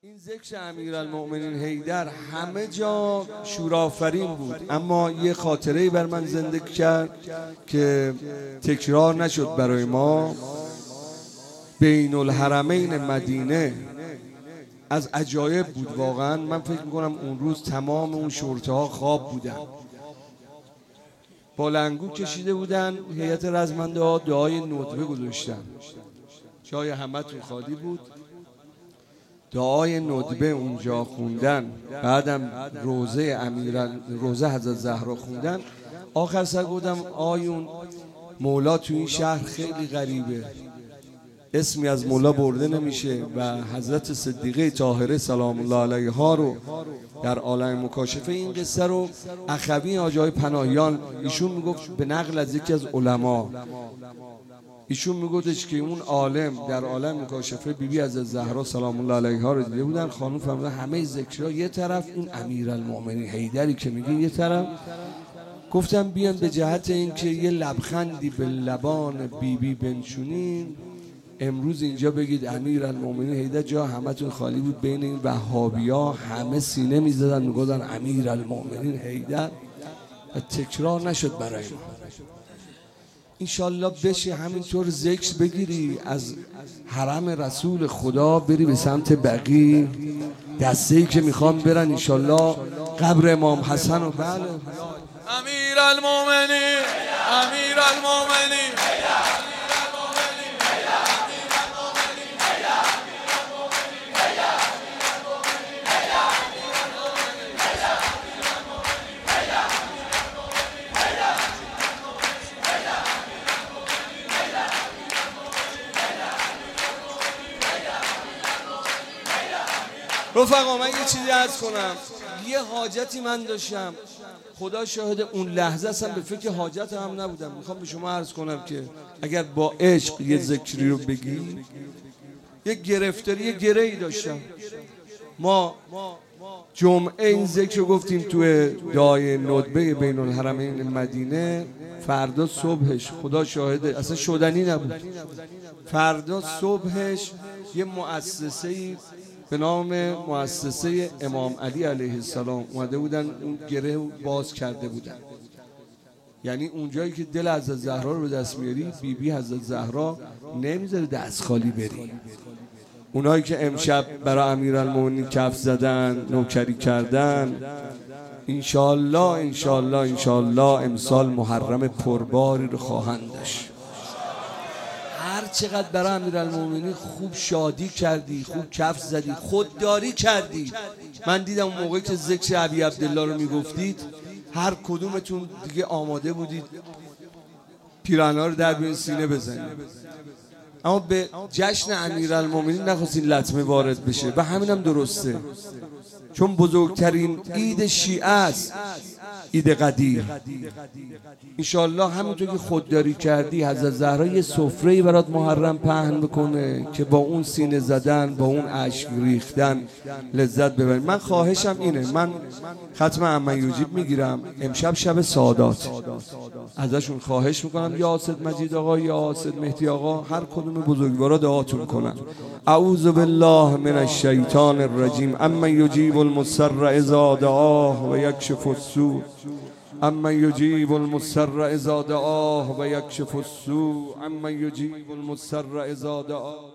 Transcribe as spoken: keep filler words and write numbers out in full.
این ذکر امیرالمؤمنین حیدر همه جا شورآفرین بود، اما یه خاطره‌ای بر من زنده کرد که تکرار نشد برای ما. بین الحرمین مدینه از عجایب بود واقعا. من فکر میکنم اون روز تمام اون شرطه ها خواب بودن، بالنگو کشیده بودن، هیئت رزمنده ها دعای ندبه گذاشتن، جای همتون خالی بود. دعای ندبه اونجا خوندن، بعدم روزه امیر روزه حضرت زهرا خوندن. آخر سر گفتم آیون مولا تو این شهر خیلی غریبه، اسمی از مولا برده نمیشه و حضرت صدیقه طاهره سلام الله علیها رو در عالم مکاشفه این قصه رو اخوی حاجی آقای پناهیان ایشون میگفت به نقل از یکی از علما، ایشون میگفتش که اون عالم در عالم مکاشفه بیبی از زهرا سلام الله علیها رو دیده بودن. خانم فرمودن همه ذکرها یه طرف، این امیرالمؤمنین حیدری که میگین یه طرف. گفتم بیان به جهت اینکه یه لبخندی به لبان بیبی بنشونین، امروز اینجا بگید امیرالمؤمنین حیدر، جا همتون خالی بود. بین این وهابیا همه سینه میزدن میگفتن امیرالمؤمنین حیدر و تکرار نشد برای ما. انشالله بشه همینطور ذکر بگیری از حرم رسول خدا بری به سمت بقیع، دسته ای که میخوام برن انشالله قبر امام حسن و بله امیرالمؤمنین امیرالمؤمنین رفقا من یه چیزی عرض کنم. یه حاجتی من داشتم، خدا شاهد اون لحظه اصلا به فکر حاجت هم نبودم. میخوام به شما عرض کنم که اگر با عشق یه ذکری رو بگی، یه گرفتاری یه گرهی داشتم. ما جمعه این ذکر رو گفتیم توی دعای ندبه بین الحرمین مدینه. فردا صبحش خدا شاهده اصلا شدنی نبود، فردا صبحش یه مؤسسه‌ای به نام مؤسسه امام علی علیه السلام اومده بودن، اون گره باز کرده بودن. یعنی اونجایی که دل حضرت زهرا رو به دست میاری، بی بی حضرت زهرا نمیذاره دست خالی بری. اونایی که امشب برای امیرالمؤمنین کف زدن، نوکری کردن، انشالله انشالله انشالله امسال محرم پرباری رو خواهند داشت. هر چقدر برای امیرالمؤمنین خوب شادی کردی، خوب کف زدی، خودداری کردی. من دیدم اون موقعی که ذکر ابی عبدالله رو میگفتید هر کدومتون دیگه آماده بودید پیراهن‌ها رو در بین سینه بزنید، اما به جشن امیرالمؤمنین نخواستین لطمه وارد بشه و همین هم درسته، چون بزرگترین عید شیعه است عید قدیر. انشالله همونطور که خودداری کردی حضرت زهرا یه سفره‌ای برات محرم پهن بکنه که با اون سینه زدن، با اون اشک ریختن لذت ببری. من خواهشم اینه، من ختم عمه یوجیب میگیرم امشب شب سعادات، ازشون خواهش میکنم یا اسد مجید آقا یا اسد مهدی آقا، هر کدوم بزرگوارا دعاتون کنن. اعوذ بالله من الشیطان الرجیم. اما یجیب المضطر اذا دعاه و یکشف السوء، اما یجیب المضطر اذا دعاه و یکشف السوء، اما یجیب المضطر اذا دعاه.